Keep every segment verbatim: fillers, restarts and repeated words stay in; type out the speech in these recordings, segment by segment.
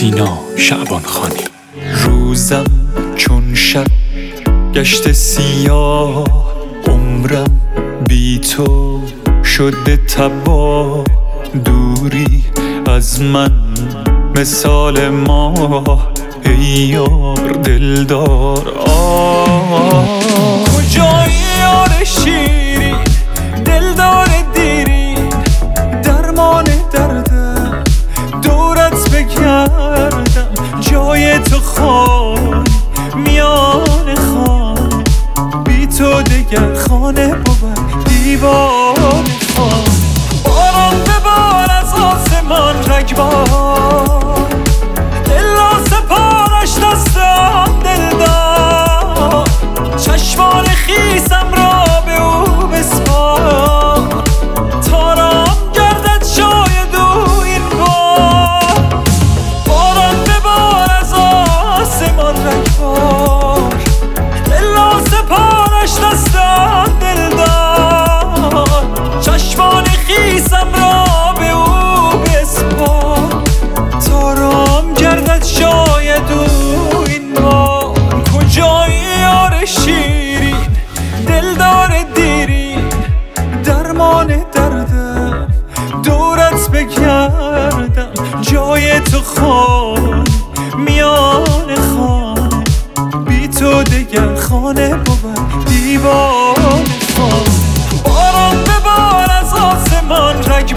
سینا شعبانخانی. روزم چون شب گشت سیاه، عمرم بی تو شده تباه. دوری از من مثال ماه، ای یار دلدار. آه کجایی یار شیرین، دلدار دیرین، درمان دردم دورت بگردم. جای تو خان میان خانه، بی تو دگر خانه بود دیوانه خانه. باران ببار از آسمان رگبار، دلا سپارش دستم دلدار. چشمان خیسم را به او بسپار، تارام گردد شاید او این بار. باران ببار از آسمان رگبار، دلا سپارش دستم دلدار. چشمان خیسم را به او بسپار، تارام گردد شاید او این بار. کجایی یار شیرین، دلدار دیرین، درمان دردم دورت بگردم. جای تو خان میان خانه، بی تو دگر خانه بود دیوانه خانه. باران ببار از آسمان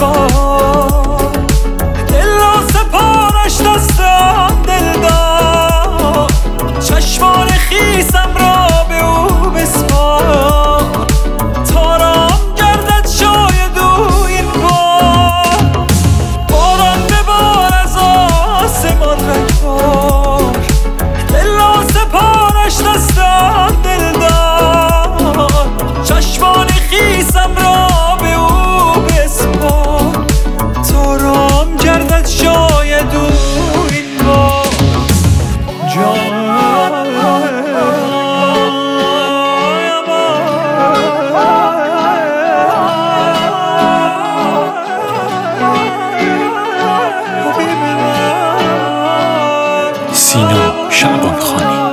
رگبار، دلا سپارش دستم دلدار. چشمان خیسم را به او بسپار، تارام گردد شاید او این بار. باران ببار از آسمان رگبار، دلا سپارش دستم دلدار. چشمان خیسم را به او بسپار، تارام گردد شاید او این بار. جان سینا شعبانخانی.